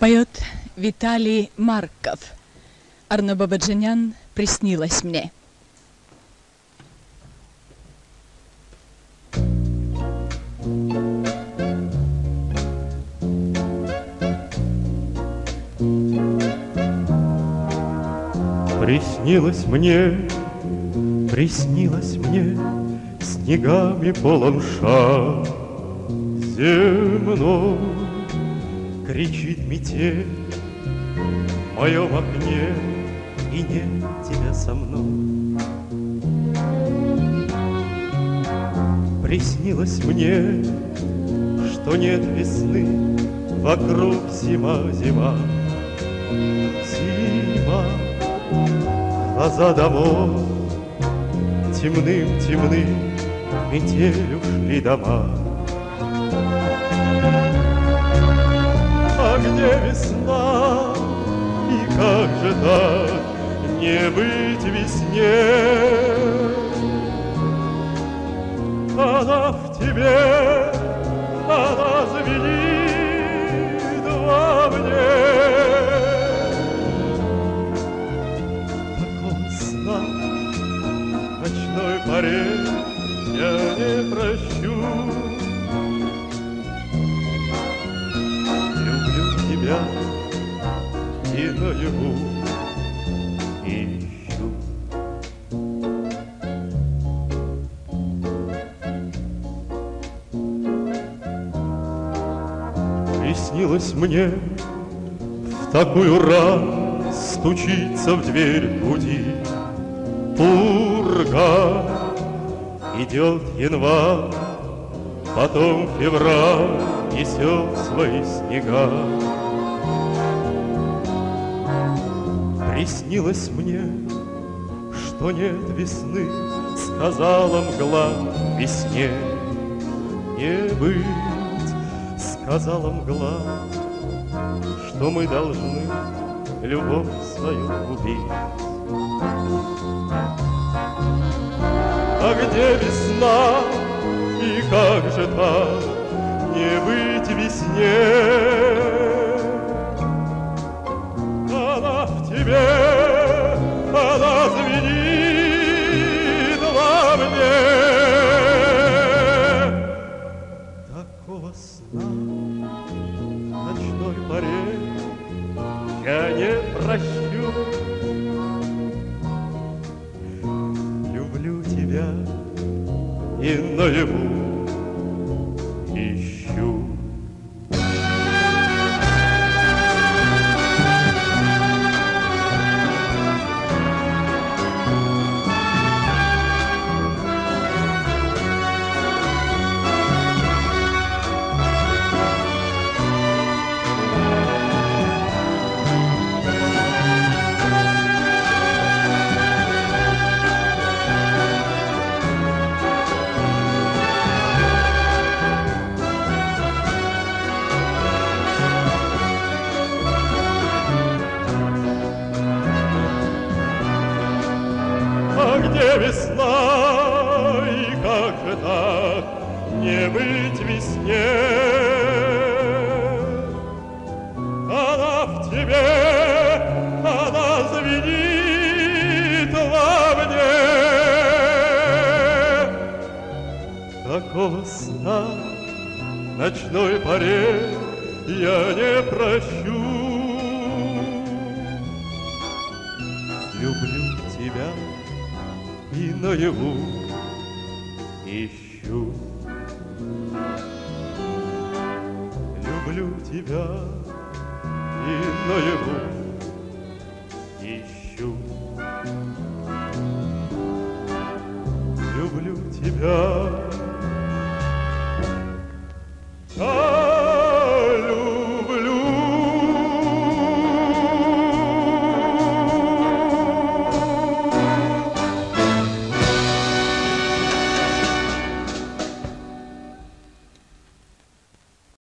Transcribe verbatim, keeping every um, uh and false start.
Поет Виталий Марков. Арно Бабаджанян «Приснилось мне». Приснилось мне, приснилось мне, снегами полон шар земной. Кричит метель в моем окне, и нет тебя со мной. Приснилось мне, что нет весны, вокруг зима, зима, зима. Глаза домов темным-темным, метель ушли дома. А где весна? И как же так не быть весне? Она в тебе, она звенит во мне. Такого сна в ночной поре я не прощу. Тебя и наяву ищу. Приснилось мне в такую рань стучится в дверь пути пурга. Идет январь, потом февраль несет свои снега. Приснилось мне, что нет весны, сказала мгла весне не быть. Сказала мгла, что мы должны любовь свою убить. А где весна, и как же так не быть весне? Она в тебе, она звенит во мне. Такого сна в ночной поре я не прощу. Люблю тебя и наяву ищу. А где весна, и как же так не быть весне? Она в тебе, она звенит во мне. Такого сна в ночной поре я не прощу. Люблю тебя и наяву ищу. Люблю тебя и наяву ищу. Люблю тебя